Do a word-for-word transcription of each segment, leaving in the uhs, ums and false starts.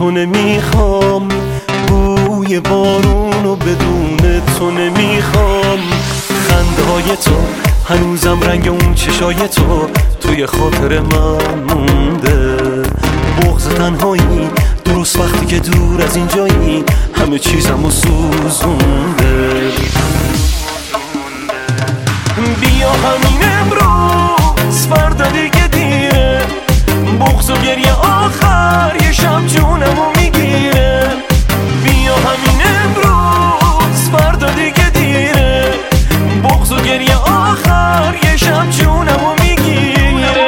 تو نمیخوام، بوی بارونو بدون تو نمیخوام. خنده های تو هنوزم رنگ اون چشای تو توی خاطر من مونده. بغض تنهایی درست وقتی که دور از اینجایی همه چیزمو سوزونده. بیا همین امروز، فردا دیگه دیره، بغض و گریه آخر یه شب جونمو میگیره. بیا همین امروز، فردا دیگه دیره، بغض و گریه آخر یه شب جونمو میگیره.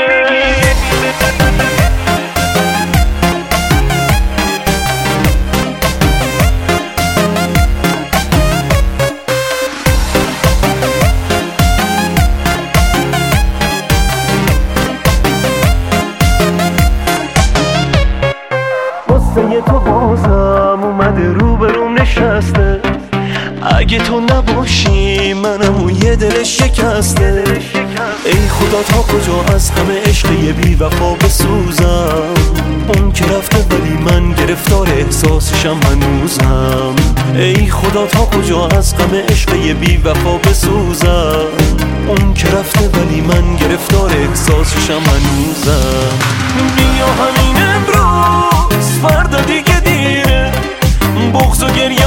قصه تو بازم اومده رو بروم نشسته. اگه تو نباشی منم اون یه دل شکسته. ای خدا تا کجا از همه عشق یه بی وفا بسوزم. اون که رفته ولی من گرفتار احساسشم هنوزم. ای خدا تا کجا از غم عشق یه بی وفا بسوزم. اون که رفته ولی من گرفتار احساسشم هنوزم. بیا همین امروز، فردا دیگه دیره، بغض و گریه